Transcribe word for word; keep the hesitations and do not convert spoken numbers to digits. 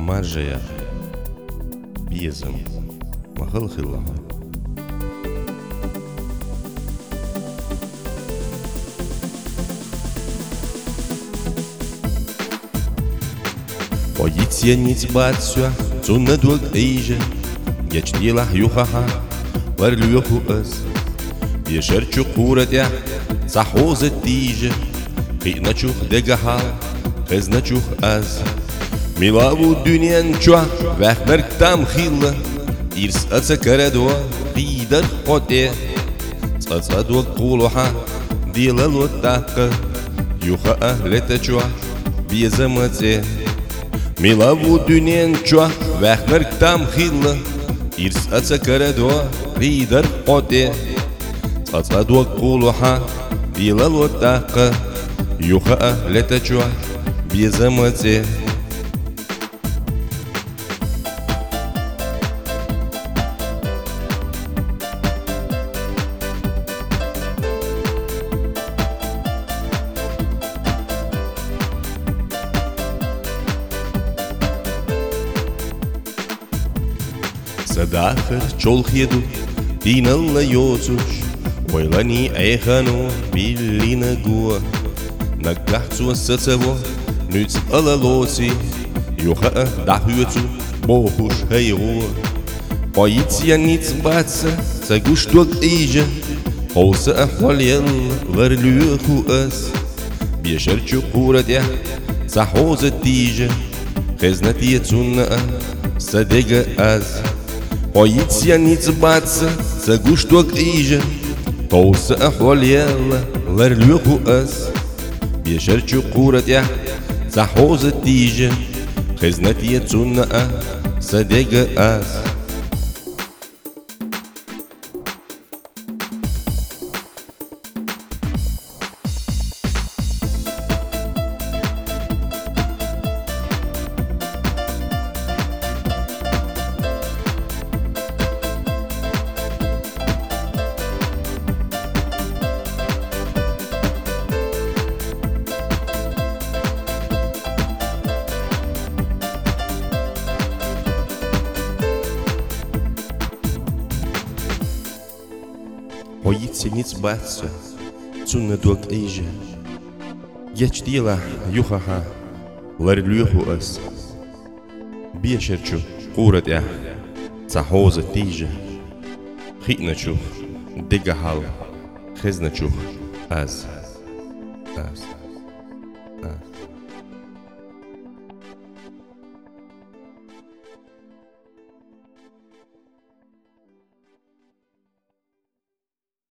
Marjaya Biezam Mahal Khillaha Poiția niți bațua Țună duc eije Gheștila yuhaha Varliuhu az Bieșerciu curadea Zahoză tije Qinachuh degahal Kheznachuh az Milavu dünyen çua Vehmerk tam khilla İrs atsa karadua Qidar qote Tsatsa duak quluha Dilalu taqa Yuha ahleta çua Biezamatze Milavu dünyen çua Vehmerk tam khilla İrs atsa karadua Qidar qote Tsatsa duak quluha Dilalu taqa Yuha ahleta çua Biezamatze Sadahır çolh yedu Dinalla yozuş Oylani eyhanu Billina gua Nagahtu satavo Nüts alalosi Yuha dahyutu Bohuş heyru Poiția niți bață Să guștuak eije Housa ahvalyal Varliuhu az Bieșerciu curadea Zahoză tije Kheznatie țună Să degă az Poiția niți bață Să guștuak eije Housa ahvalyal Varliuhu az Bieșerciu curadea Zahoză tije Kheznatie țună Să degă az Poiția niți bață Țună duak eije Gheștila yuhaha Varliuhu az Bieșerciu curadea Zahoză tije Qinachuh degahal Kheznachuh az Az Az